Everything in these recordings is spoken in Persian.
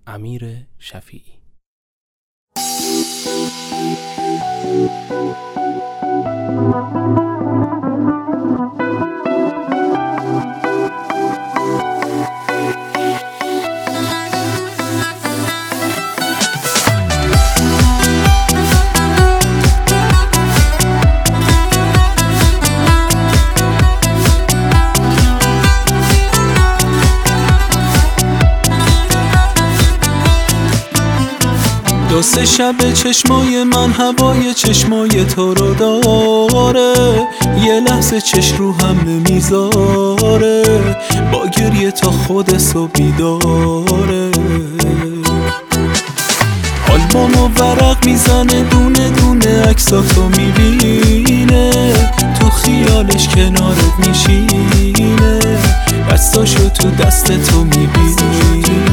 امیر شفیعی. دو سه شب چشمای من هوای چشمای تو رو داره، یه لحظه چشم رو هم نمیذاره، با گریه تا خود صبح بیداره. آلبوم و ورق میزنه، دونه دونه عکساتو میبینه، تو خیالش کنارت میشینه، دستاشو تو دست تو میبینه.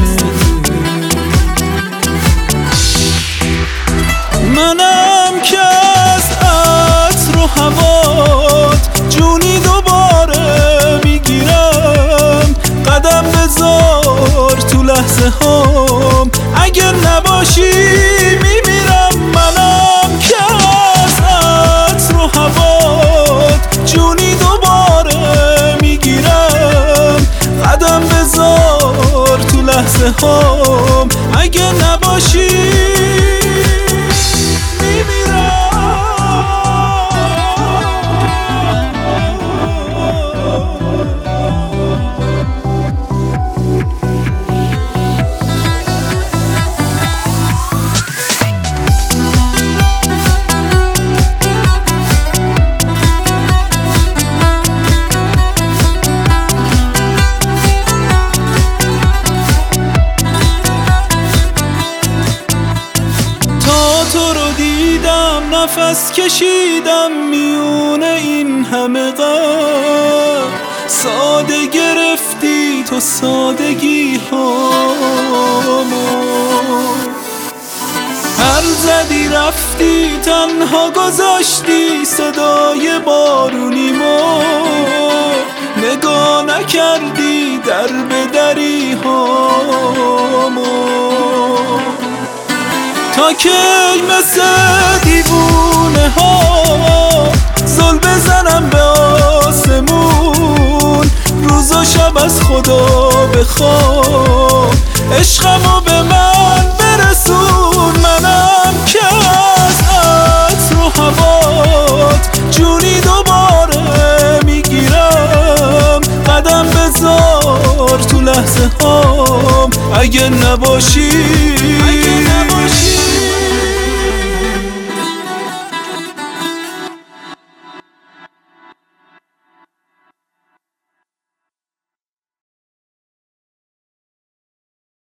منم که از عطر و هوات جونی دوباره میگیرم، قدم بذار تو لحظه هام، اگر نباشی میمیرم. منم که از عطر و هوات جونی دوباره میگیرم، قدم بذار تو لحظه هام، اگر نباشی نفس کشیدم میونه این همه غم، ساده گرفتی تو سادگی هامو، هر زدی رفتی تنها گذاشتی صدای بارونیمو، نگاه نکردی در به دری هامو. تا کی مثل دیوونه ها زل بزنم به آسمون، روز و شب از خدا بخوام، عشقمو به من برسون. منم که از عطر و هوات جونی دوباره میگیرم، قدم بذار تو لحظه هام، اگه نباشی